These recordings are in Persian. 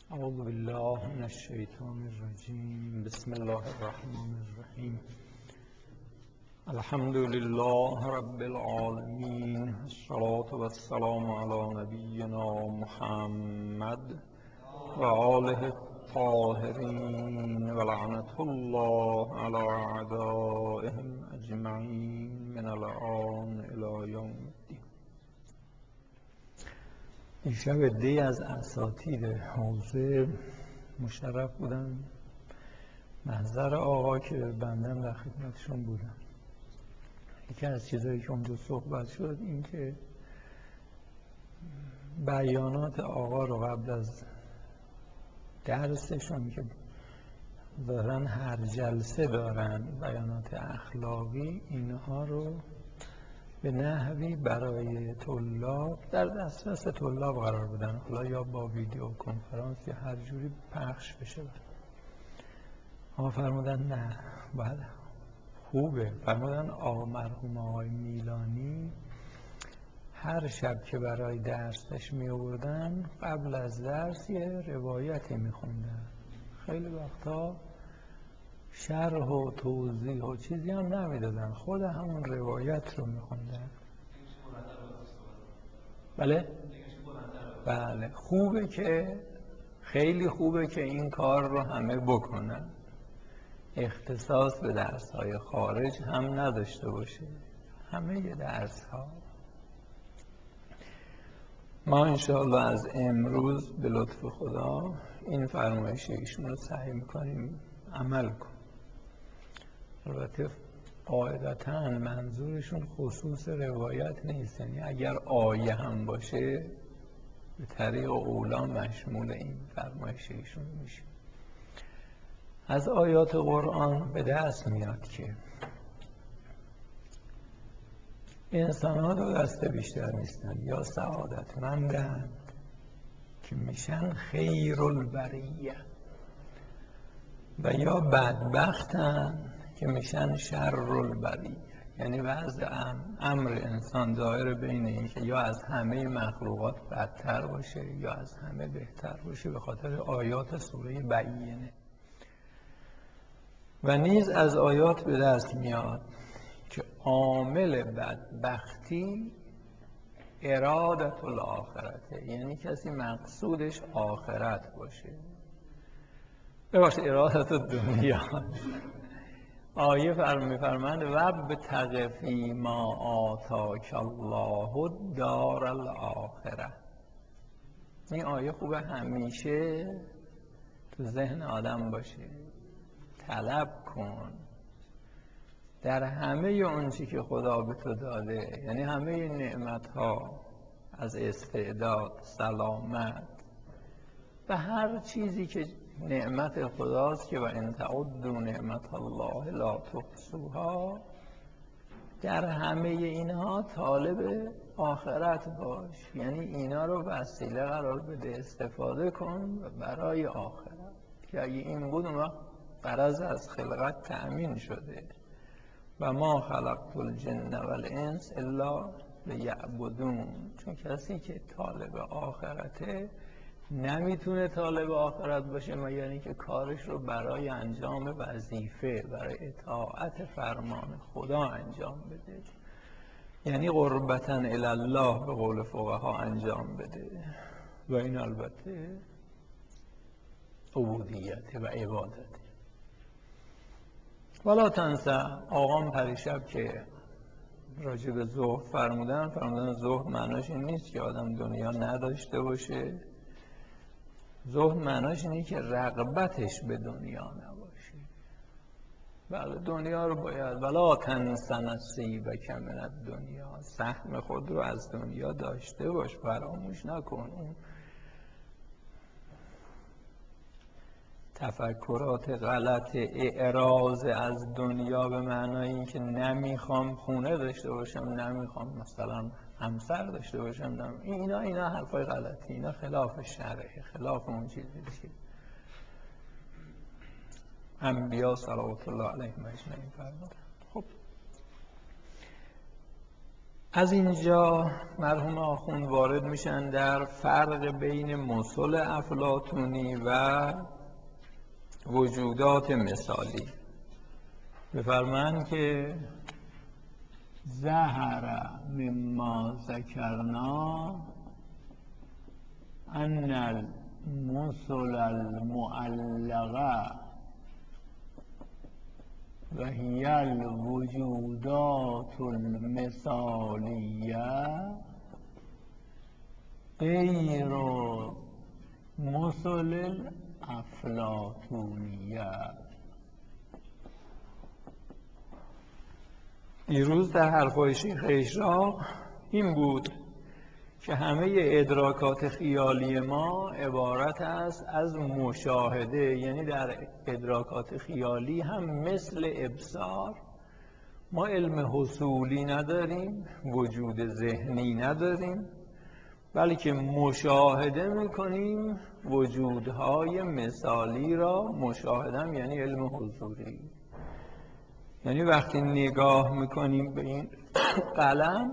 اعوذ بالله من الشیطان الرجیم. بسم الله الرحمن الرحیم. الحمد لله رب العالمین، الصلاة والسلام علی نبینا محمد و آله الطاهرین و لعنة الله علی اعدائهم اجمعین من الآن الی یوم الدین. دیشب عده‌ای از اساتید حوزه مشرف بودن، محضر آقا که بندم در خدمتشون بودم. یکی از چیزهایی که اونجا صحبت شد این که بیانات آقا رو قبل از درسشون که ظاهراً هر جلسه دارن بیانات اخلاقی، اینها رو به نحوی برای طلاب در دسترس طلاب قرار بدن، حالا یا با ویدیو کنفرانس یا هر جوری پخش بشه. آقا فرمودن نه، بله خوبه. فرمودن مرحوم آقای میلانی هر شب که برای درسش می آوردن قبل از درس یه روایتی می خوندن. خیلی وقتا شرح و توضیح و چیزی هم نمیدادن، خود همون روایت رو میخوندن. بله؟ بله خوبه که خیلی خوبه که این کار رو همه بکنن، اختصاص به درس های خارج هم نداشته باشه، همه درس ها. ما انشاءالله از امروز به لطف خدا این فرمایش ایشون رو سعی میکنیم عمل کنیم. البته قاعدتاً منظورشون خصوص روایت نیست، یعنی اگر آیه هم باشه به طریق اولا مشمول این فرمایش ایشون میشه. از آیات قرآن به دست میاد که انسان ها دو دسته بیشتر نیستن، یا سعادتمندن که میشن خیر البریه و یا بدبختن که میشن شر البریه. یعنی وضع امر انسان دائر بین این که یا از همه مخلوقات بدتر باشه یا از همه بهتر باشه، به خاطر آیات سوره بینه. و نیز از آیات به دست میاد که عامل بدبختی ارادت الاخرته، یعنی کسی مقصودش آخرت باشه، بباشه ارادت دنیا. آیه میفرمند وابتغ فیما آتاک الله دار الاخره. این آیه خوبه همیشه تو ذهن آدم باشه. طلب کن در همه اون چی که خدا به تو داده، یعنی همه نعمت ها، از استعداد، سلامت و هر چیزی که نعمت خداست که و ان تعدوا نعمت الله لا تحصوها، در همه اینها طالب آخرت باش، یعنی اینا رو وسیله قرار بده، استفاده کن برای آخرت. که اگه این بود اون وقت غرض از خلقت تأمین شده. و ما خلقت الجن والانس الا لیعبدون. چون کسی که طالب آخرته نمیتونه طالب آخرت باشه مگر اینکه کارش رو برای انجام وظیفه، برای اطاعت فرمان خدا انجام بده، یعنی قربتاً الی الله به قول فقها انجام بده. و این البته عبودیت و عبادت. ولا تنسى. آقام پریشب که راجع به زهد فرمودن زهد معناش این نیست که آدم دنیا نداشته باشه. زهد معناش اینه که رغبتش به دنیا نباشه. بله دنیا رو باید، ولا تنس نصیبک من الدنیا، سهم خود رو از دنیا داشته باش، فراموش نکن. اون تفکرات غلط اعراض از دنیا به معنای این که نمیخوام خونه داشته باشم، نمیخوام مثلا همسر داشته باشم، اینا حرفای غلطی، اینا خلاف شرعه، خلاف اون چیزی که انبیا صلوات الله علیهم اجمعین فرمودن. خب از اینجا مرحوم آخوند وارد میشن در فرق بین مثل افلاطونی و وجودات مثالی. بفرمایند که ظهر مما ذکرنا ان المثل المعلقه و هی الوجودات المثالیه غیر مثل الافلاطونیه. دیروز در حرفای شیخ اشراق این بود که همه ادراکات خیالی ما عبارت است از مشاهده، یعنی در ادراکات خیالی هم مثل ابصار ما علم حصولی نداریم، وجود ذهنی نداریم، بلکه مشاهده میکنیم وجودهای مثالی را. مشاهدم یعنی علم حضوری، یعنی وقتی نگاه میکنیم به این قلم،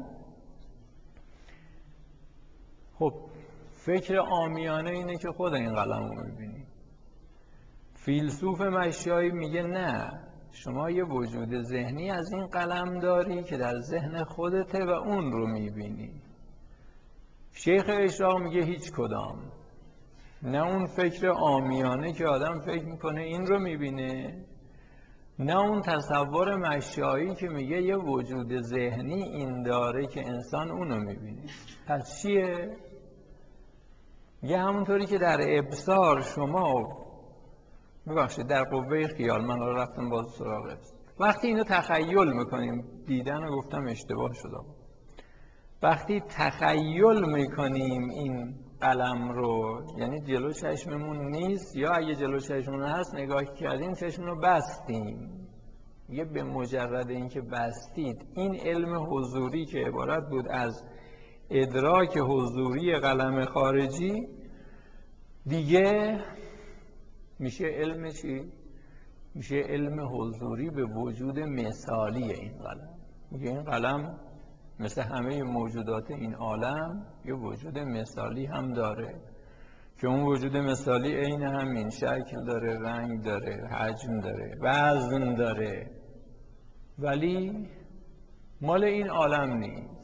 خب فکر عامیانه اینه که خود این قلم رو میبینیم. فیلسوف مشایی میگه نه، شما یه وجود ذهنی از این قلم داری که در ذهن خودته و اون رو میبینی. شیخ اشراق میگه هیچ کدام، نه اون فکر عامیانه که آدم فکر میکنه این رو میبینه، نه اون تصور مشایی که میگه یه وجود ذهنی این داره که انسان اونو میبینه. پس چیه؟ میگه همونطوری که در ابصار شما، ببخشید در قوه خیال، من رو رفتم باز سراغ ابصار، وقتی اینو تخیل میکنیم، دیدن رو گفتم اشتباه شده، وقتی تخیل میکنیم این قلم رو، یعنی جلو چشممون نیست، یا اگه جلو چشممون هست نگاه کردیم چشممون رو بستیم، یه به مجرد اینکه بستید این علم حضوری که عبارت بود از ادراک حضوری قلم خارجی، دیگه میشه علم چی؟ میشه علم حضوری به وجود مثالی این قلم. میگه این قلم مثل همه موجودات این عالم یه وجود مثالی هم داره که اون وجود مثالی عین همین شکل داره، رنگ داره، حجم داره، وزن داره، ولی مال این عالم نیست،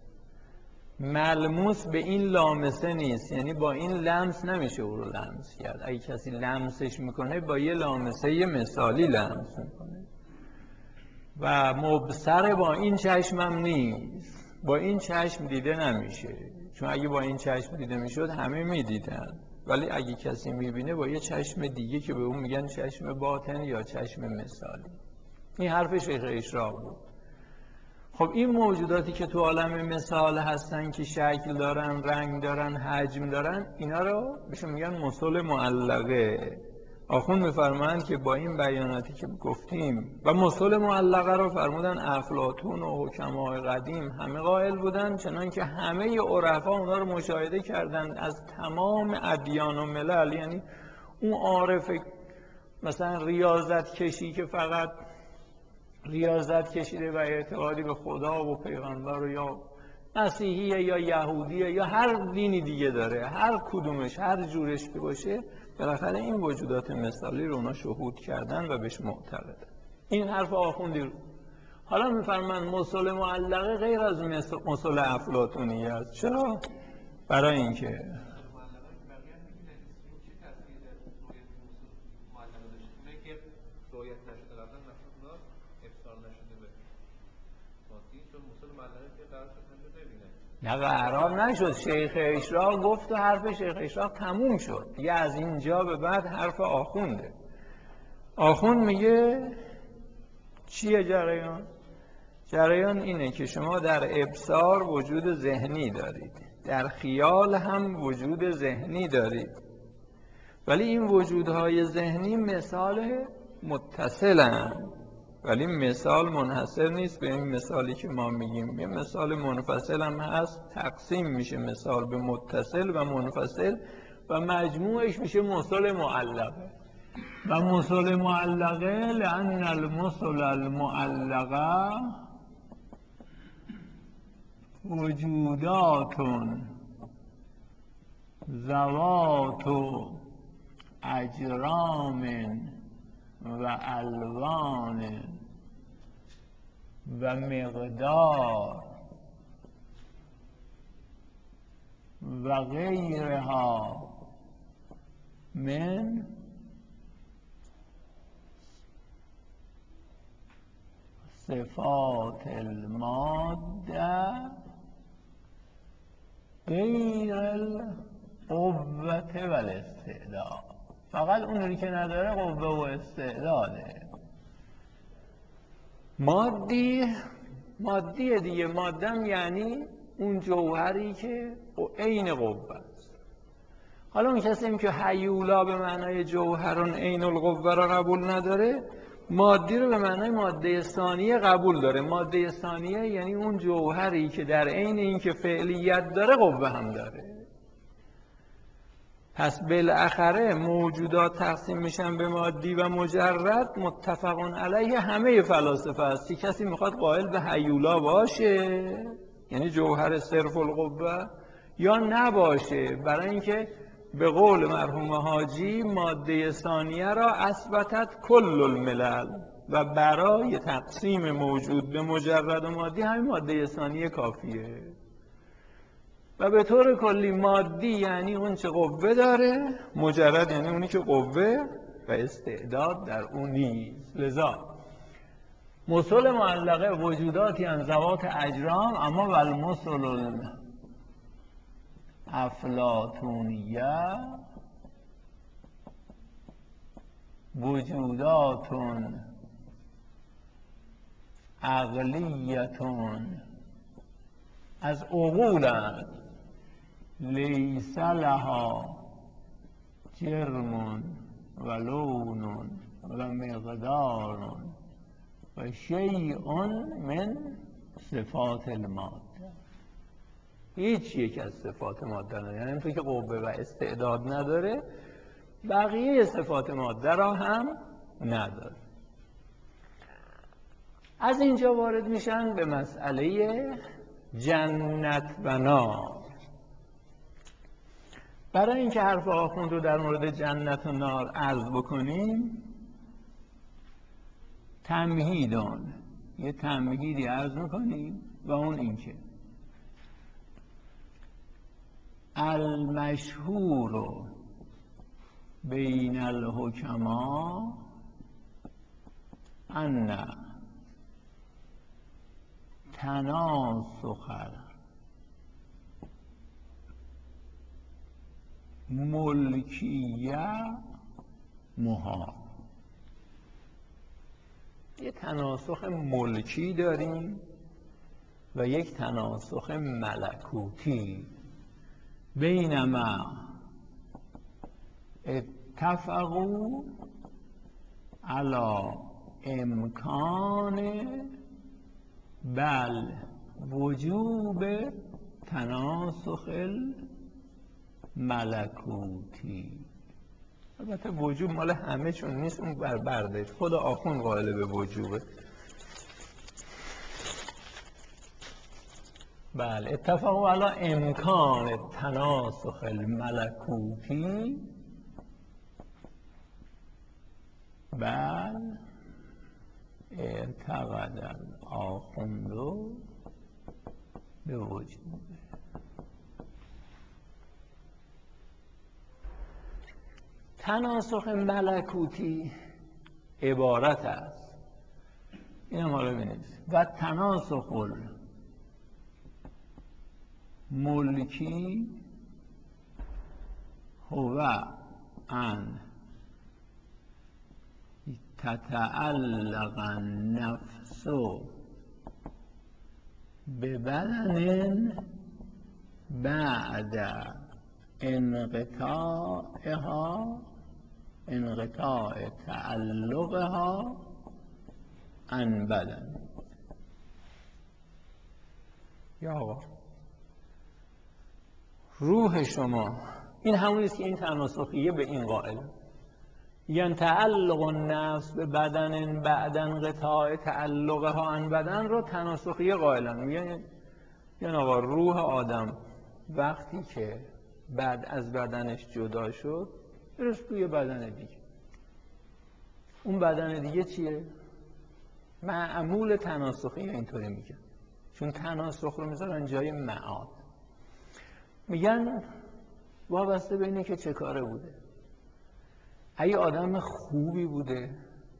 ملموس به این لامسه نیست، یعنی با این لمس نمیشه او رو لمس کرد. اگه کسی لمسش میکنه با یه لامسه مثالی لمس میکنه و مبصر با این چشمم نیست، با این چشم دیده نمیشه، چون اگه با این چشم دیده میشد همه میدیدن، ولی اگه کسی میبینه با یه چشم دیگه که به اون میگن چشم باطن یا چشم مثالی. این حرف شیخ اشراق بود. خب این موجوداتی که تو عالم مثال هستن که شکل دارن، رنگ دارن، حجم دارن، اینا رو بهشون میگن مثل معلقه. آخوند میفرمایند که با این بیاناتی که گفتیم و مثل معلقه رو فرمودن افلاطون و حکمای قدیم همه قائل بودن، چنان که همه عرفا اونا رو مشاهده کردن از تمام ادیان و ملل. یعنی اون عارف مثلا ریاضت کشی که فقط ریاضت کشیده و اعتقادی به خدا و پیغمبر و یا مسیحیه یا یهودیه یا هر دینی دیگه داره، هر کدومش هر جورش که باشه، بالاخره این وجودات مثالی رو اونا شهود کردن و بهش معتقدن. این حرف آخوندی رو حالا میفرمان مثل معلقه غیر از مثل افلاطونی است. چرا؟ برای اینکه نه قرار نشد. شیخ اشراق گفت و حرف شیخ اشراق تموم شد دیگه. از اینجا به بعد حرف آخونده. آخوند میگه چیه جریان؟ جریان اینه که شما در ابصار وجود ذهنی دارید، در خیال هم وجود ذهنی دارید، ولی این وجودهای ذهنی مثال متصلن، ولی مثال منحصر نیست به این مثالی که ما میگیم. یه مثال منفصل هم هست، تقسیم میشه مثال به متصل و منفصل و مجموعش میشه مثل معلقه. و مثل معلقه لأن المثل المعلقه وجودات ذوات اجرام و الوان و مقدار و غیرها من صفات الماده غیر القوة و الاستعداد. فقط اونی که نداره قوه و استعداده. مادیه دیگه. مادم یعنی اون جوهری که عین قوه است. حالا اون کسی که هیولا به معنای جوهران عین القوه را قبول نداره، مادی رو به معنای ماده ثانیه قبول داره. ماده ثانیه یعنی اون جوهری که در عین اینکه فعلیت داره قوه هم داره. پس بالاخره موجودات تقسیم میشن به مادی و مجرد. متفقون علیه همه فلاسفه است که کسی میخواد قائل به هیولا باشه، یعنی جوهر صرف القوه، یا نباشه. برای اینکه به قول مرحوم حاجی ماده ثانیه را اثبتت کل الملل، و برای تقسیم موجود به مجرد و مادی همین ماده ثانیه کافیه. و به طور کلی مادی یعنی اون چه قوه داره، مجرد یعنی اونی که قوه و استعداد در اون نیست. لذا مثل معلقه وجوداتی ان ذوات اجرام، اما والمثل افلاطونیه وجودات عقلیتون از عقولند لیس لها جرم و لون و مقدار و شیء من صفات الماده. هیچ یک از صفات ماده نداره، یعنی اینطور که قوه و استعداد نداره بقیه صفات ماده را هم نداره. از اینجا وارد میشن به مسئله جنت و نار. برای اینکه حرف آخوند رو در مورد جنت و نار عرض بکنیم، تمهیدون یه تمهیدی عرض میکنیم، و اون اینکه المشهور بین الحکما ان تناسخ ملکیه محال. یه تناسخ ملکی داریم و یک تناسخ ملکوتی. بینما اتفقوا علی امکان بل وجوب تناسخ الملکوتی. البته وجوب مال همه چون نیست، اون برده خود آخوند قائل به وجوبه. بله، اتفاق علی امکان تناسخ الملکوتی بل اعتقد الاخوند به وجوبه. تناسخ ملکوتی عبارت است، این هم حالا بینید، و تناسخ ملکی هو ان تتعلق النفس ببدن بعد انقطاع تعلقها عن بدن. یا آقا روح شما، این همونیست که این تناسخیه به این قائل، یعنی تعلق النفس به بدن بعد انقطاع تعلقها عن بدن رو تناسخیه قائلن. میگن یعنی آقا روح آدم وقتی که بعد از بدنش جدا شد درست توی بدن دیگه. اون بدن دیگه چیه؟ معمول تناسخی اینطوری میگن، چون تناسخ رو میذارن جای معاد. میگن وابسته به اینه که چه کاره بوده. اگه آدم خوبی بوده،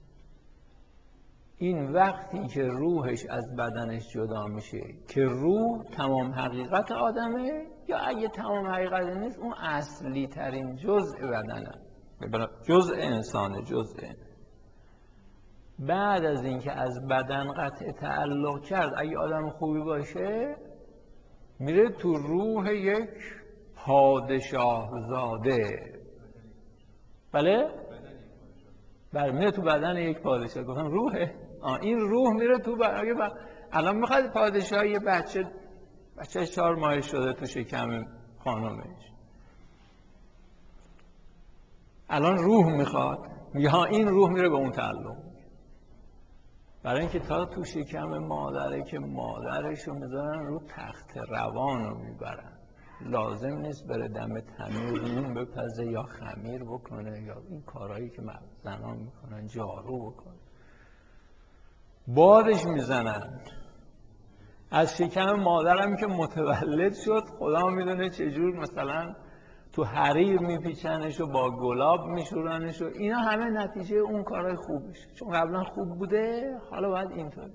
این وقتی که روحش از بدنش جدا میشه که روح تمام حقیقت آدمه، یا اگه تمام حقیقت نیست اون اصلی ترین جزء بدنه، جزء انسانه، بعد از اینکه از بدن قطع تعلق کرد اگه آدم خوبی باشه میره تو روح یک پادشاه زاده. بله میره تو بدن یک پادشاه. گفتم روحه؟ این روح میره تو الان میخواد پادشاه یه بچه 4 ماه شده تو شکم خانومش، الان روح میخواد، میگه این روح میره به اون تعلق، برای اینکه تا تو شکم مادره که مادرش رو میذارن رو تخت روان رو میبرن، لازم نیست بره دم تنور نون بپزه یا خمیر بکنه یا این کارهایی که زنان میکنن، جارو بکنه، بادش میزنن. از شکم مادرم که متولد شد خدا میدونه چجور، مثلا تو حریر میپیچنش و با گلاب میشورنش و اینا همه نتیجه اون کارهای خوبش، چون قبلا خوب بوده حالا باید اینطوری.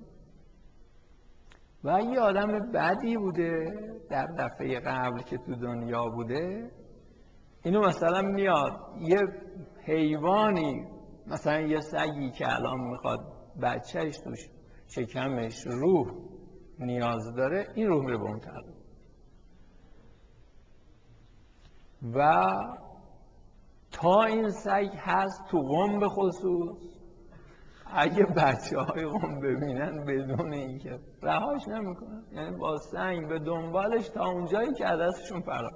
و یه آدم بدی بوده در دفعه قبل که تو دنیا بوده، اینو مثلا میاد یه حیوانی، مثلا یه سگی که الان میخواد بچهش توش شکمش روح نیاز داره، این روح میره به اون طرف. و تا این سگ هست تو قم به خصوص، اگه بچه های قم ببینن بدون اینکه رهاش نمیکنن، یعنی با سنگ به دنبالش تا اونجایی که دستشون فرار.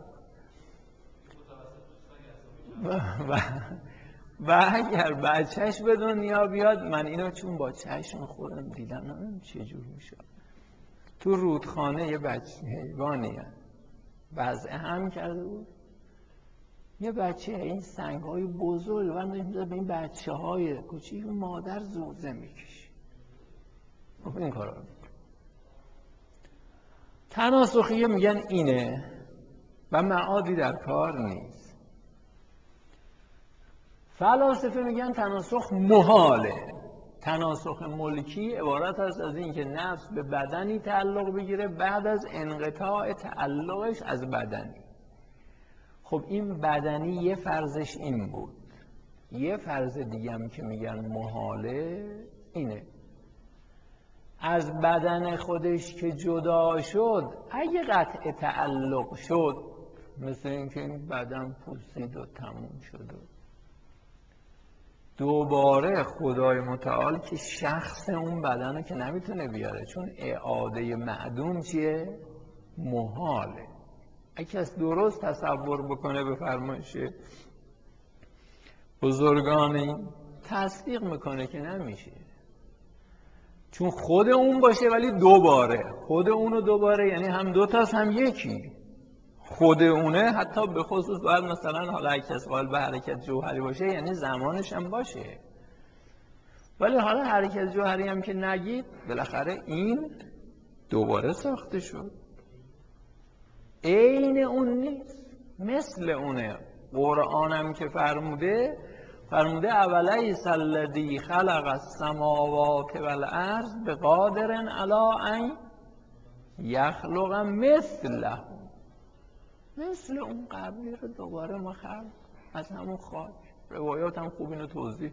و اگر بچهش به دنیا بیاد، من اینو چون با چشم خودم دیدم نمیدونم چجور میشه، تو رودخانه یه بچه حیوانی وضع هم کرده بود، یه بچه این سنگ های بزرگ و به این بچه های کوچیک مادر زوزه میکشه. این کار رو تناسخیه میگن اینه و معادی در کار نیست. فلاسفه میگن تناسخ محاله. تناسخ ملکی عبارت است از این که نفس به بدنی تعلق بگیره بعد از انقطاع تعلقش از بدنی. خب این بدنی یه فرضش این بود، یه فرض دیگه هم که میگن محاله اینه از بدن خودش که جدا شد اگه قطع تعلق شد، مثل اینکه این بدن پوسید و تموم شد، دوباره خدای متعال که شخص اون بدن رو که نمیتونه بیاره، چون اعاده معدوم چیه؟ محاله. اگه کس درست تصور بکنه به فرمایش بزرگانی تصدیق میکنه که نمیشه، چون خود اون باشه ولی دوباره خود اونو دوباره، یعنی هم دوتاست هم یکی. خود اونه حتی به خصوص باید مثلا حالا اگه کس قائل به حرکت جوهری باشه یعنی زمانش هم باشه، ولی حالا حرکت جوهری هم که نگید بالاخره این دوباره ساخته شد، عین اون نیست، مثل اونه. قرآن هم که فرموده اولیس الذی خلق السماوات والارض بقادر علی ان یخلق مثله، مثل اون قبلی رو دوباره ما خلق از همون خاک. روایات هم خوب اینو توضیح.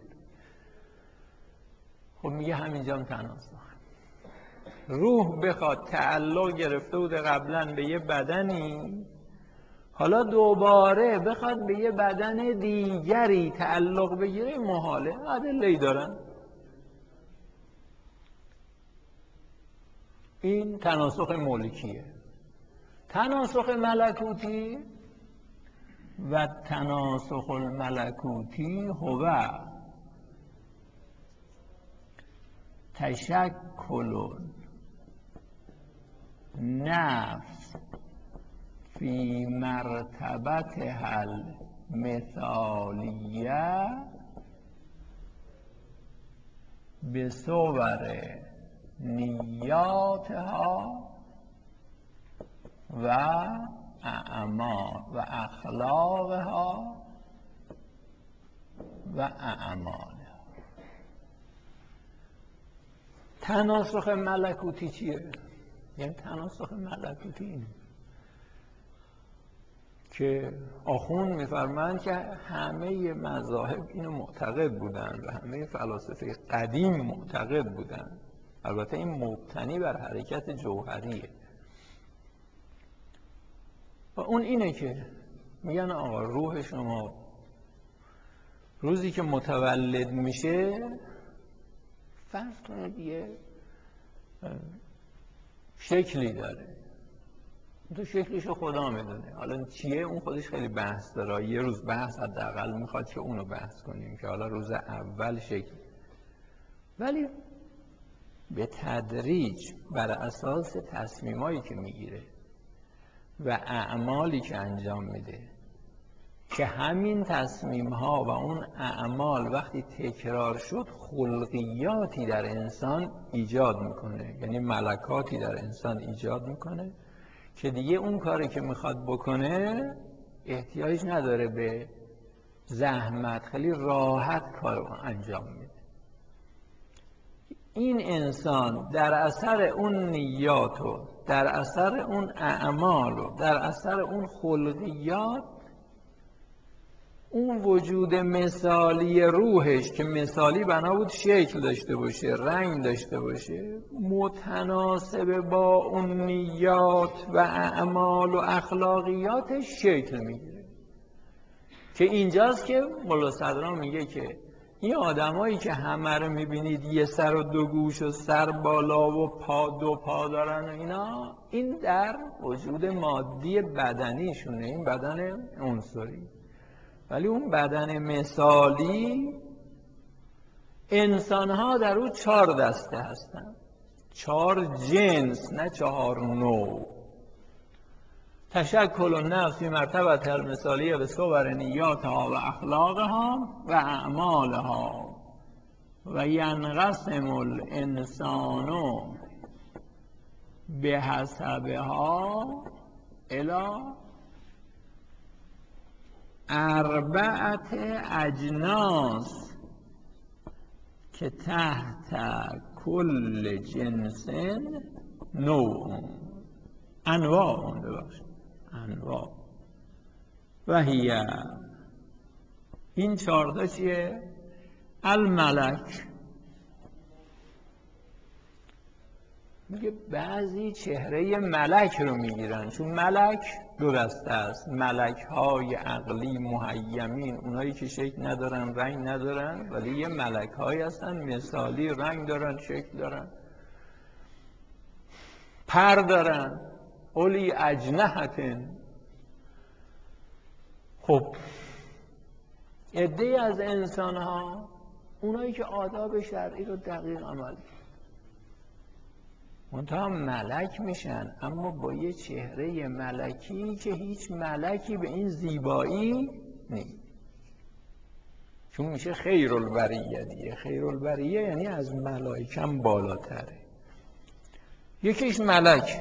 خب میگه همینجا هم تناسخ، روح بخواد تعلق گرفته بوده قبلا به یه بدنی، حالا دوباره بخواد به یه بدن دیگری تعلق بگیره، محاله. ادله‌ای دارن. این تناسخ ملکیه. تناسخ ملکوتی و تناسخ الملکوتی هو تشکل نفس فی مرتبتها المثالیه بصور نیاتها و اعمال و اخلاقها و اعمالها. تناسخ ملکوتی چیه؟ یعنی تناسخ ملکوتی اینه که آخوند میفرمایند که همه مذاهب اینو معتقد بودن و همه فلاسفه قدیم معتقد بودن. البته این مبتنی بر حرکت جوهریه و اون اینه که میگن آقا روح شما روزی که متولد میشه فرض کنید یه شکلی داره، تو شکلشو خدا میدونه، حالا چیه اون خودش خیلی بحث داره. یه روز بحث حداقل میخواد که اونو بحث کنیم که حالا روز اول شکل، ولی به تدریج بر اساس تصمیمایی که میگیره و اعمالی که انجام میده که همین تصمیم ها و اون اعمال وقتی تکرار شد خلقیاتی در انسان ایجاد میکنه، یعنی ملکاتی در انسان ایجاد میکنه که دیگه اون کاری که میخواد بکنه احتیاج نداره به زحمت، خیلی راحت کارو انجام میده. این انسان در اثر اون نیات و در اثر اون اعمال و در اثر اون خلقیات اون وجود مثالی روحش که مثالی بنا بود شکل داشته باشه، رنگ داشته باشه، متناسب با اون نیات و اعمال و اخلاقیاتش شکل میگیره. که اینجاست که ملا صدرا میگه که این آدمایی که همه رو میبینید یه سر و دو گوش و سر بالا و پا دو پا دارن و اینا، این در وجود مادی بدنیشونه، این بدن عنصری. ولی اون بدن مثالی انسان‌ها در اون 4 دسته هستن، 4 جنس، نه 4 نوع. تشکل النفس فی مرتبه المثالیه به صور نیاتها و اخلاقها و اعمالها و ینقسم الانسان بحسبها الی 4 اجناس که تحت کل جنس نوع، انواع و هیه. این 4 تا چیه؟ الملک، میگه بعضی چهره ملک رو میگیرن، چون ملک 2 دسته است، ملک های عقلی مهیمین، اونایی که شکل ندارن رنگ ندارن، ولی یه ملک هایی هستن مثالی، رنگ دارن شکل دارن پر دارن، اولی اجنحتن. خب عده‌ای از انسان ها اونایی که آداب شرعی رو دقیق عمل منتها ملک میشن، اما با یه چهره ملکی که هیچ ملکی به این زیبایی نیست، چون میشه خیرالبریه دیگه. خیرالبریه یعنی از ملائکم بالاتره. یکیش ملک.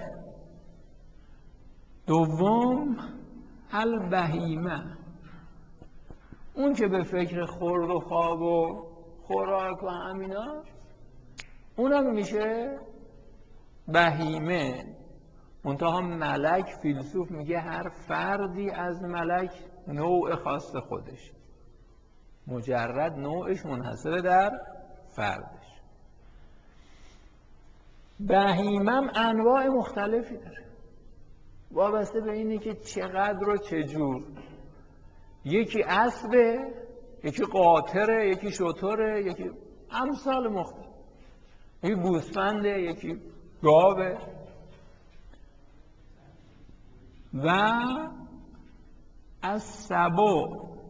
دوم البهیمه، اون که به فکر خورد و خواب و خوراک و همینا، اونم میشه بهیمه. منتها ملک، فیلسوف میگه هر فردی از ملک نوع خاص خودش، مجرد نوعش منحصر در فردش. بهیمم انواع مختلفی داره، وابسته به اینه که چقدر و چجور. یکی اسبه، یکی قاطره، یکی شتره، یکی امثال مختلف، یکی گوسفنده، یکی گاوه. و از سبع،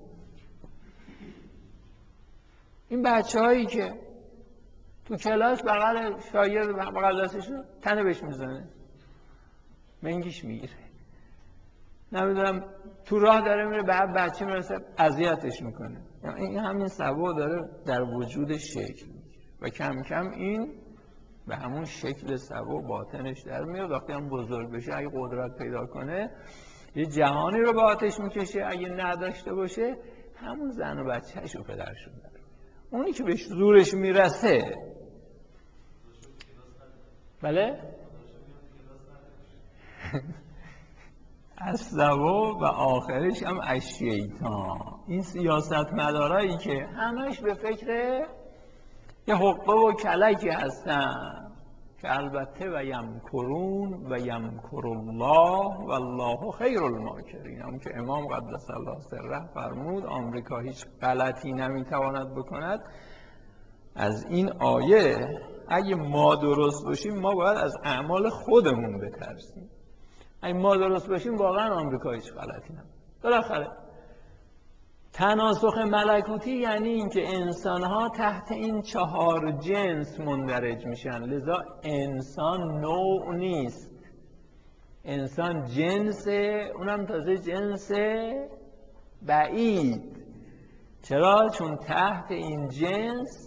این بچه هایی که تو کلاس بغل شاگرد بغل دستشون تنه بهش میزنه، منگیش میگیره. نمیدونم تو راه داره میره به بچه میرسه اذیتش میکنه. این همین سبا داره در وجودش شکل میگیره و کم کم این به همون شکل سبا باطنش در میاد. وقتی هم بزرگ بشه اگه قدرت پیدا کنه یه جهانی رو به آتش میکشه، اگه نداشته باشه همون زن و بچهش و پدرشون داره. اونی که بهش زورش میرسه بله از سبا و آخرش هم از شیطان. این سیاست مدارایی که همش به فکر یه حقه و کلکی هستن که البته و یمکرون و یمکر الله و الله خیر الماکرین. هم که امام قدس الله سره فرمود آمریکا هیچ غلطی نمیتواند بکند. از این آیه اگه ما درست باشیم ما باید از اعمال خودمون بترسیم. اگه ما درست باشیم واقعا آمریکا هیچ غلطی نمیکنه. بالاخره تناسخ ملکوتی یعنی اینکه انسان‌ها تحت این 4 جنس مندرج میشن. لذا انسان نوع نیست، انسان جنسه، اونم تازه جنس بعید. چرا؟ چون تحت این جنس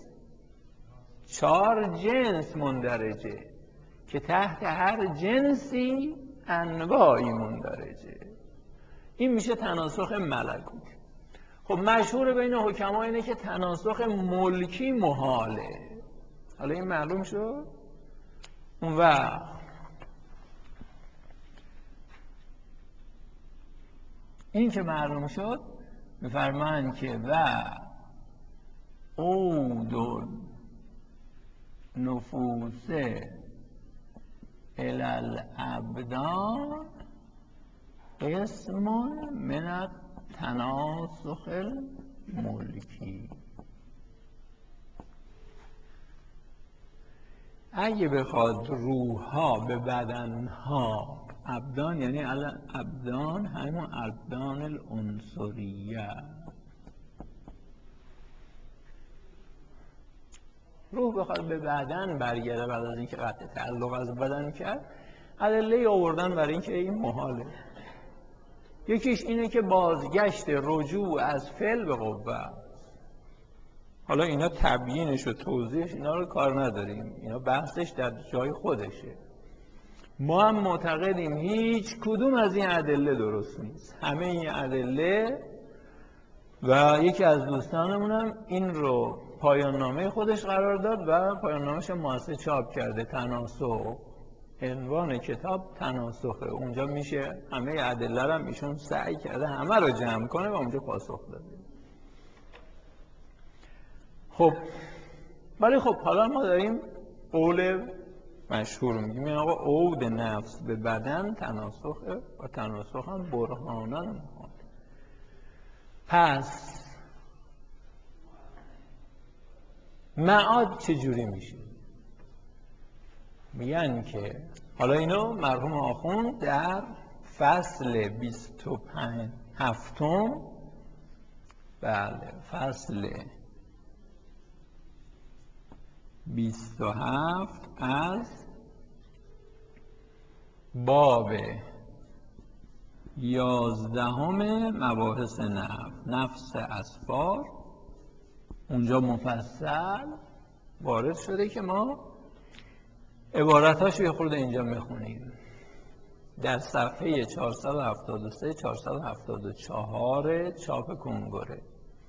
4 جنس مندرجه که تحت هر جنسی انواعی مندرجه. این میشه تناسخ ملکوتی. خب مشهور بین حکما اینه که تناسخ ملکی محاله. حالا این معلوم شد؟ اون وقت این که معلوم شد میفرمایند که و عود نفوس الالابدان اسم من تناسخ الملکی. اگه بخواد روح‌ها به بدن‌ها، ابدان یعنی ابدان همون ابدان العنصریه، روح بخواد به بدن برگرده بعد از اینکه قطع تعلق از بدن کرد، ادله آوردن برای اینکه این محاله. یکیش اینه که بازگشت رجوع از فعل به قوه. حالا اینا تبیینش و توضیحش اینا رو کار نداریم، اینا بحثش در جای خودشه. ما هم معتقدیم هیچ کدوم از این ادله درست نیست، همه این ادله. و یکی از دوستانمونم این رو پایان نامه خودش قرار داد و پایان نامه‌اش مؤسسه چاپ کرده، تناسخ. عنوان کتاب تناسخه. اونجا میشه همه ادله رو هم ایشون سعی کرده همه رو جمع کنه و اونجا پاسخ داده. خب ولی خب حالا ما داریم قول مشهور میگیم آقا عود نفس به بدن تناسخه و تناسخ هم برهانن. پس معاد چجوری میشه؟ میگن که حالا اینو مرحوم آخوند در فصل 25 هفتم، بله فصل 27 از باب 11 مباحث نفس اسفار اونجا مفصل وارد شده که ما عبارتاشو یه خورده اینجا میخونیم. در صفحه 473 474 چاپ کنگره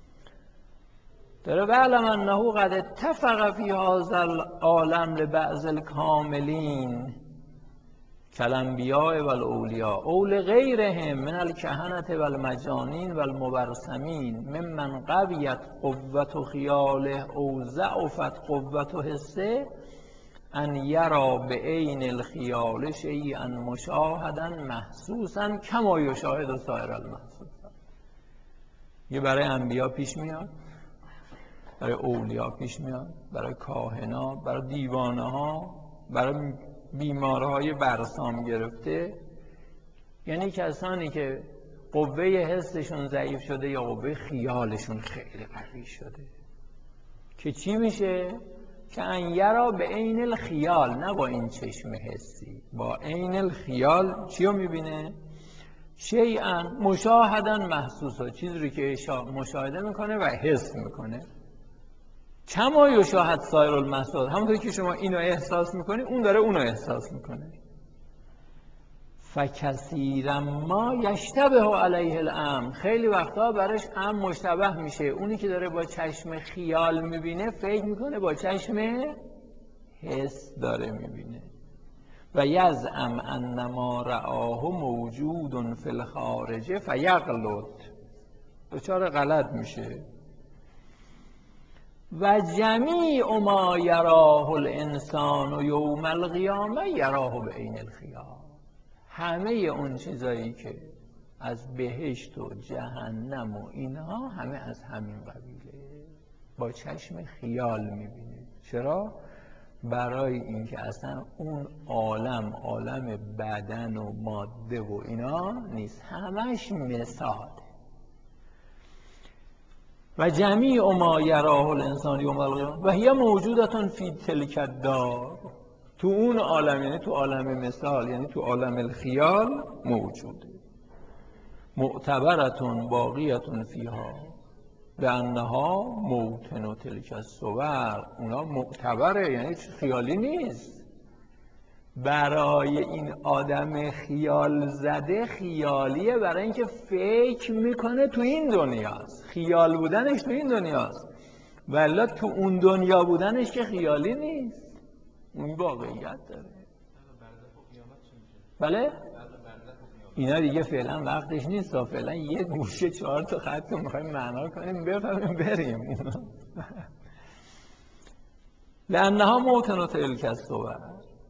داره وعلم انه قد اتفق فی هذا العالم لبعض الکاملین کالانبیاء و الاولیاء اول غیرهم من الکهنة و المجانین و المبرسمین ممن قویت قوت خیاله او ضعفت قوت حسه ان یرا به عین الخیال شیئا مشاهدا محسوسا کما یشاهد سایر المحسوسات. یه برای انبیا پیش میاد، برای اولیا پیش میاد، برای کاهنا، برای دیوانه ها، برای بیمارهای برسام گرفته. یعنی کسانی که قوه حسشون ضعیف شده یا قوه خیالشون خیلی قوی شده که چی میشه؟ که انیرا به عین الخیال، نه با این چشم حسی، با عین الخیال چی رو میبینه؟ شیئا مشاهدا محسوسا، چیزی رو که مشاهده میکنه و حس میکنه. کما یشاهد سایر المحسوسات، همونطور که شما اینو احساس میکنی اون داره اونو احساس میکنه. فکثیرا ما یشتبه علیه الامر، خیلی وقتا براش امر مشتبه میشه. اونی که داره با چشم خیال میبینه فکر میکنه با چشم حس داره میبینه. و یزعم ان ما رآه موجود فی الخارج فیغلط، دچار غلط میشه. و جمیع ما یراه الانسان یوم القیامه یراه بعین الخیال، همه اون چیزایی که از بهشت و جهنم و اینها همه از همین قبیله، با چشم خیال میبینه. چرا؟ برای اینکه اصلا اون عالم بدن و ماده و اینا نیست، همش مثال. و جمیع ما یراه الانسان یوم القیامه و هی موجودتون فی تلک الدار، تو اون عالم، یعنی تو عالم مثال، یعنی تو عالم الخیال موجوده. معتبرتون باقیتون فیها به انها موطن و تلک الصور، اونا معتبره، یعنی خیالی نیست. برای این آدم خیال زده خیالیه، برای اینکه فکر میکنه تو این دنیاست، خیال بودنش تو این دنیاست، ولی تو اون دنیا بودنش که خیالی نیست، اون واقعیت داره. بله؟ اینا دیگه فعلا وقتش نیست، فعلا یه گوشه 4 تا خط رو میخوایم معنا کنیم بفهمیم بریم. لانها موطن تلک الصور.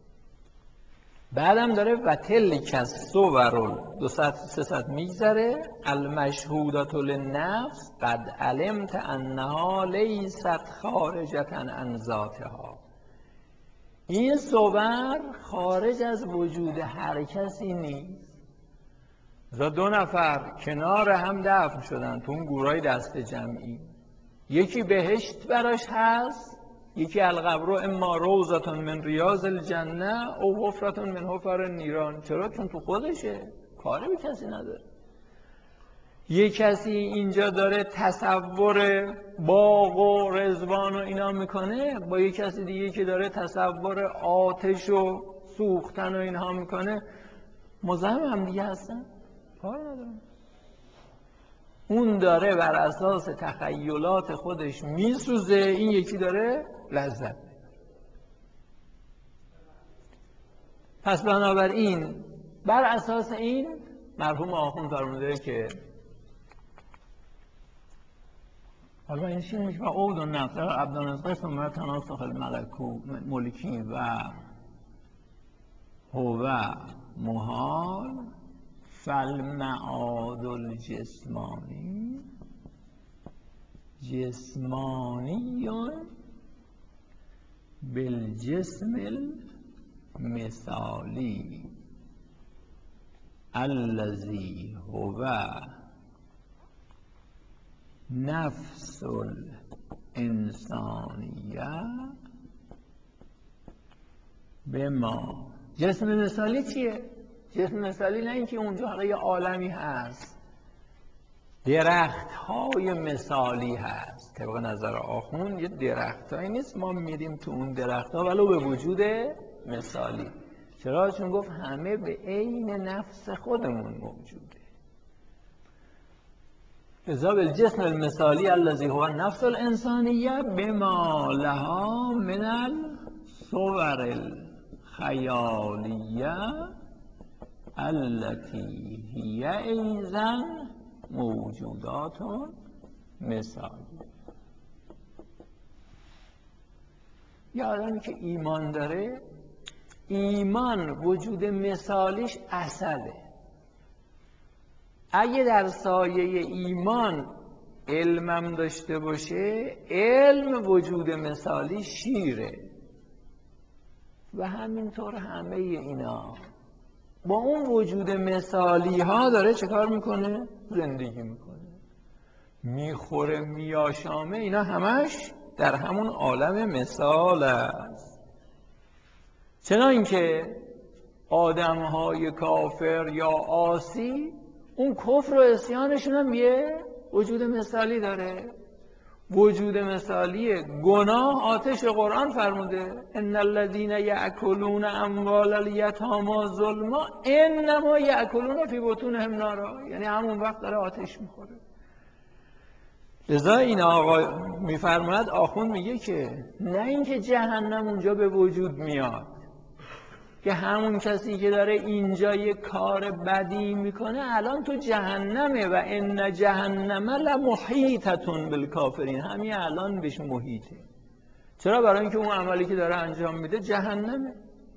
بعدم داره و تلک الصور 200-300 میگذره. المشهودة للنفس قد علمت انها لیست خارجة عن ذاتها. این صور خارج از وجود هر کسی نیست. 2 نفر کنار هم دفن شدن تو اون گورای دست جمعی، یکی بهشت براش هست، یکی القبر اما روضة من ریاض الجنه او حفرة من حفر النیران. چرا؟ چون تو خودشه، کاری به کسی نداره. یک کسی اینجا داره تصور باغ و رضوان و اینا میکنه، با یک کسی دیگه که داره تصور آتش و سوختن و اینها میکنه، مزاحم هم دیگه هستن، کار نداره. اون داره بر اساس تخیلات خودش میسوزه، این یکی داره لذت. پس بنابراین بر اساس این مرحوم آخوند فرموده که حالا این چی میشه؟ عود و نفس ابدان از قسم و تناسخ ملکی و هو محال فالمعاد الجسمانی جسمانی بالجسم المثالی الذي هو نفس الانسانیه به ما. جسم مثالی چیه؟ جسم مثالی نه اینکه اونجا حالا یه عالمی هست، درخت های مثالی هست. طبق نظر آخوند یه درخت هایی نیست ما میریم تو اون درخت ها ولو به وجود مثالی. چرا؟ چون گفت همه به عین نفس خودمون موجوده. لذا بالجسم المثالی الذی هو نفس الانسانیه بما لها من الصور الخیالیه التي هی ایضا موجودات مثالی. یه آدمی که ایمان داره، ایمان وجود مثالیش عسله. اگه در سایه ایمان علمم داشته باشه، علم وجود مثالی شیره. و همینطور همه اینا با اون وجود مثالی ها داره چه کار میکنه؟ زندگی میکنه، میخوره میاشامه. اینا همش در همون عالم مثال است. چنانکه آدم‌های کافر یا عاصی اون کفر و عصیانشون هم یه وجود مثالی داره. وجود مثالی گناه آتش قرآن فرموده ان الذين يأكلون اموال اليتامى ظلما انما يأكلون في بطونهم نارا، یعنی همون وقت داره آتش میخوره. لذا این آقا میفرماید، آخوند میگه که نه اینکه جهنم اونجا به وجود میاد، که همون کسی که داره اینجا یه کار بدی میکنه الان تو جهنمه و ان جهنم لمحیطة بالکافرین، همین الان بهش محیطه. چرا؟ برای اینکه اون عملی که داره انجام میده جهنمه.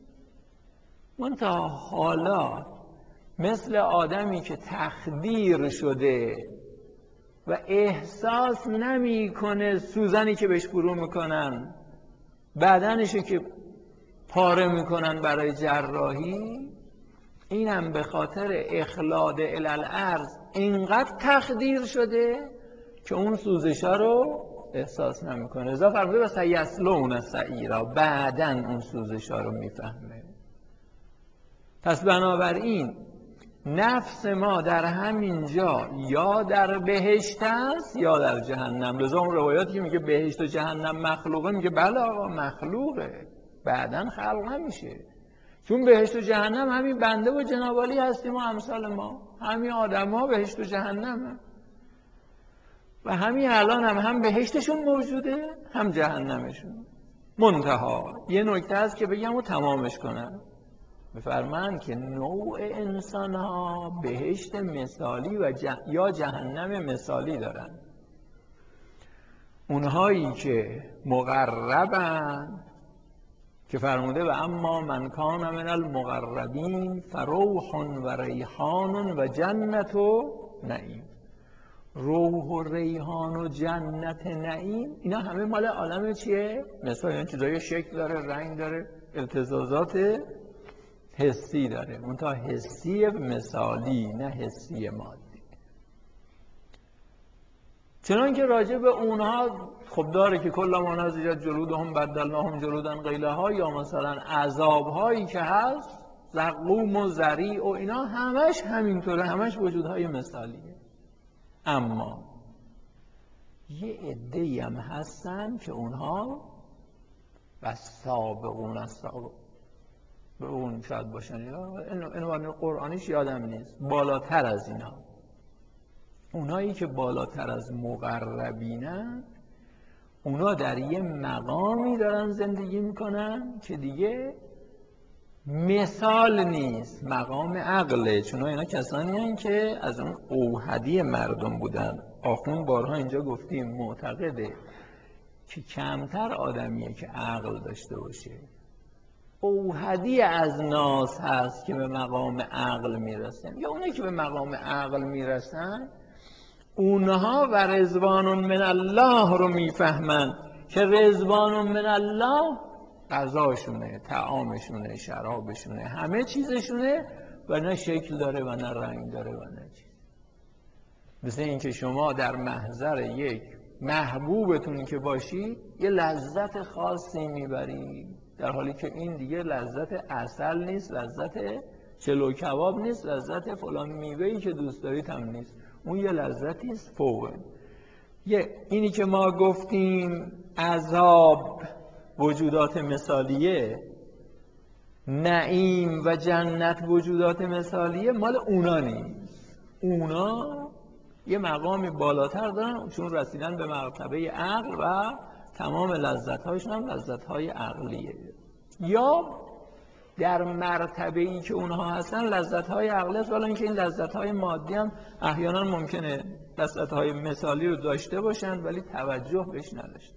منتها حالا مثل آدمی که تخدیر شده و احساس نمیکنه سوزنی که بهش فرو میکنن بدنشو که پاره میکنن برای جراحی، اینم به خاطر اخلاد الالارض اینقدر تخدیر شده که اون سوزشا رو احساس نمیکنه. لذا فرموده و سیصلون سعیرا، بعدن اون سوزشا رو میفهمه. پس بنابراین نفس ما در همین جا یا در بهشت است یا در جهنم. لذا اون روایاتی که میگه بهشت و جهنم مخلوقه، میگه بله آقا مخلوقه، بعدن خلق نمیشه. چون بهشت و جهنم همین بنده و جنابالی هستیم و امثال ما، همین آدم ها بهشت و جهنم و همین الان هم بهشتشون موجوده هم جهنمشون. منتها یه نکته هست که بگم و تمامش کنم. بفرمایند که نوع انسان ها بهشت مثالی و یا جهنم مثالی دارن. اونهایی که مقربن که فرموده و اما من کان من المقربین فروح و ریحان و جنت و نعیم. روح و ریحان و جنت نعیم اینا همه مال عالم چیه؟ مثلا این چیزایی شکل داره، رنگ داره، التزازات حسی داره، منتها حسی مثالی نه حسی مادی. چنانکه راجع به اونها خب داره که کل ما نضجت جلودهم بدلناهم جلودا غیرها، یا مثلا عذابهایی که هست زقوم و ذریع و اینا همش همینطوره، همش وجودهای مثالیه. اما یه عده‌ای هم هستن که اونها و سابقون السابقون به اون شاید باشن، عنوان قرآنیش یادم نیست، بالاتر از اینا، اونایی که بالاتر از مقربینن، اونا در یه مقامی دارن زندگی میکنن که دیگه مثال نیست، مقام عقله. چون اینا کسانی هستن که از اون اوحدی مردم بودن. آخوند بارها اینجا گفتیم معتقده که کمتر آدمیه که عقل داشته باشه، اوحدی از ناس هست که به مقام عقل میرسن. یا اونایی که به مقام عقل میرسن اونها و رضوان من الله رو میفهمن که رضوان من الله غذاشونه، طعامشونه، شرابشونه، همه چیزشونه و نه شکل داره و نه رنگ داره و نه چیز. مثل این که شما در محضر یک محبوبتون که باشید یه لذت خاصی میبرید، در حالی که این دیگه لذت عسل نیست، لذت چلو کباب نیست، لذت فلان میوه‌ای که دوست دارید هم نیست، اون یه لذتی است فوقه. اینی که ما گفتیم عذاب وجودات مثالیه، نعیم و جنت وجودات مثالیه، مال اونا نیست. اونا یه مقامی بالاتر دارن چون رسیدن به مرتبه عقل و تمام لذت‌هاشون هم لذت‌های عقلیه. یا در مرتبه‌ای که اونها هستن لذت‌های عقلی است، ولی اینکه این لذت‌های مادی هم احیانا ممکنه لذت‌های مثالی رو داشته باشن ولی توجه بهش نداشته.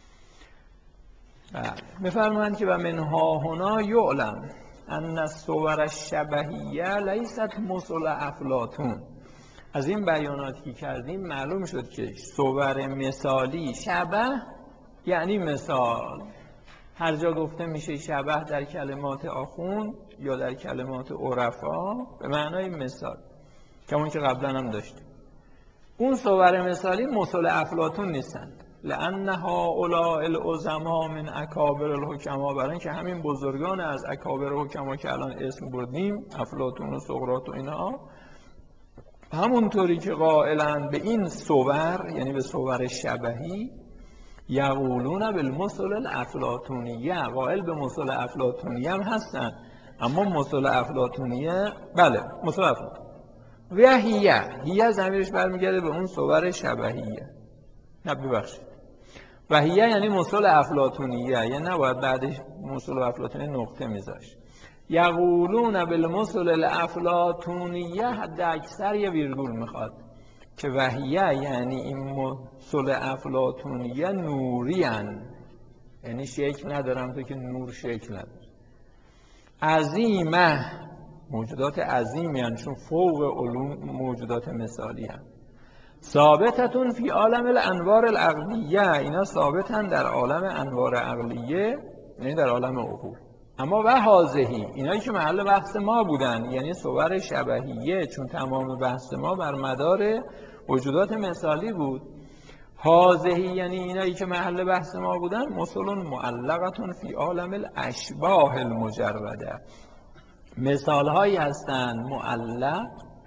می‌فرمایند که و منها هنا یعلم ان الصور الشبهیه لیست مثل افلاطون. از این بیاناتی که کردیم معلوم شد که صور مثالی، شبه یعنی مثال، هر جا گفته میشه شبه در کلمات آخوند یا در کلمات عرفا به معنای مثال، که اون که قبلا هم داشتیم. اون صور مثالی مثل افلاطون نیستند. لأن هؤلاء العظما من اکابر الحکما، برای اینکه همین بزرگان از اکابر حکما که الان اسم بردیم، افلاطون و سقراط و اینا، همونطوری که قائلند به این صور، یعنی به صور شبهی، یقولون بالمثل الافلاطونیه، قائل به مثل افلاطونیه هم هستن، اما مثل افلاطونیه، بله مثل افلاطونیه و هیه ضمیرش برمیگرده به اون صور شبهیه، نه ببخشید و هیه یعنی مثل افلاطونیه، یعنی نباید بعدش مثل افلاطونیه نقطه میذاشت. یقولون بالمثل الافلاطونیه حد اکثر یه ویرگول میخواد که وحیه یعنی این مثل افلاطونیه نوری هن، یعنی شکل ندارم تو که نور شکل نداره. عظیمه، موجودات عظیمی هن چون فوق علوم موجودات مثالی هن. ثابتتون فی عالم الانوار العقلیه، اینا ثابتن در عالم انوار عقلیه، یعنی در عالم عقول. اما و هازهی، اینایی که محل بحث ما بودن، یعنی صور شبهیه، چون تمام بحث ما بر مدار وجودات مثالی بود. هازهی یعنی اینایی که محل بحث ما بودن، مثل معلقتون فی عالم الاشباه المجرده، مثال هایی هستند معلق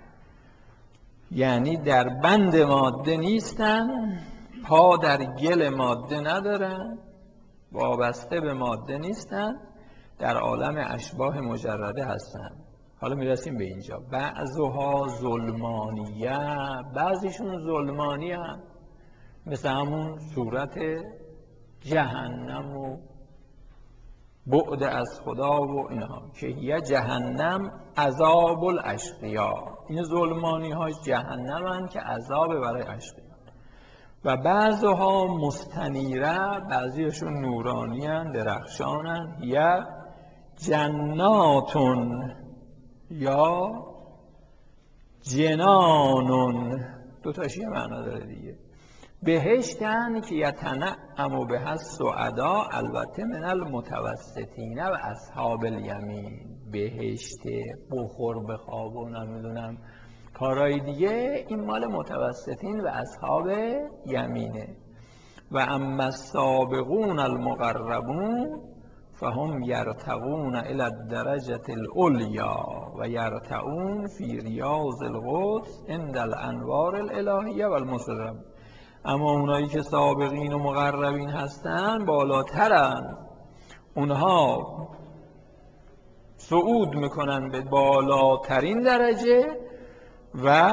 یعنی در بند ماده نیستن، پا در گل ماده ندارن، وابسته به ماده نیستن، در عالم اشباه مجرده هستن. حالا میرسیم به اینجا. بعضها ظلمانیه، بعضیشون ظلمانی هم، مثل همون صورت جهنم و بعد از خدا و اینها که یه جهنم عذاب الاشقیا، این ظلمانی های جهنم هن که عذاب برای اشقیا. و بعضها مستنیره، بعضیشون نورانی هن، درخشان هن. یا جناتون یا جنانون، دو تاشی یه معنا داره دیگه. بهشتن که یتنعم بها السعدا، البته من المتوسطین و اصحاب الیمین. بهشت بخور بخواب و نمیدونم کارهای دیگه، این مال متوسطین و اصحاب یمینه. و اما السابقون المقربون فهم یرتقون الی الدرجه العلیا و یرتعون فی ریاض القدس عند الانوار الالهیه و المسرب. اما اونایی که سابقین و مقربین هستن بالاترن، اونها صعود میکنن به بالاترین درجه و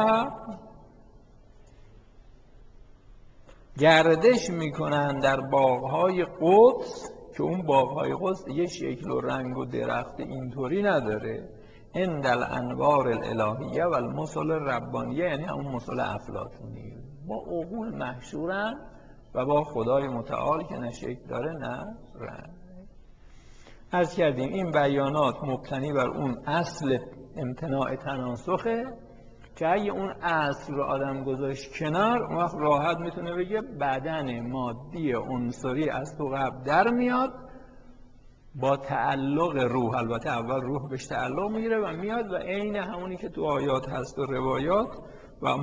گردش میکنن در باغهای قدس، که اون باغهای قدس یه شکل و رنگ و درخت اینطوری نداره. عند الانوار الالهیه و المثل الربانیه، یعنی همون مثل افلاطونی، با عقول محشورن و با خدای متعال که نه شکل داره نه رنگ. عرض کردیم این بیانات مبتنی بر اون اصل امتناع تناسخه که اگه اون اصل رو آدم گذاشت کنار، اون وقت راحت میتونه بگه بدن مادی عنصری از تو قبل در میاد با تعلق روح. البته اول روح بهش تعلق میگیره و میاد و عین همونی که تو آیات هست و روایات و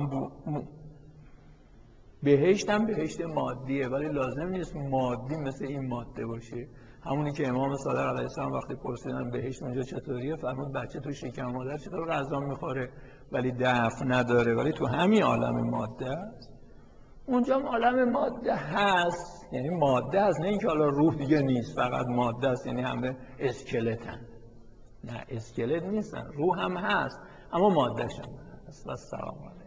بهشت هم بهشت مادیه، ولی لازم نیست مادی مثل این ماده باشه. همونی که امام صادق علیه السلام وقتی پرسیدن بهشت اونجا چطوریه، فرمود بچه تو شکم مادر چطور غذا میخوره ولی دفع نداره، ولی تو همین عالم ماده است. اونجا هم عالم ماده هست، یعنی ماده هست، نه اینکه حالا روح دیگه نیست، فقط ماده است، یعنی همه اسکلتن. نه اسکلت نیستن، روح هم هست اما مادهش هم هست. و سلام.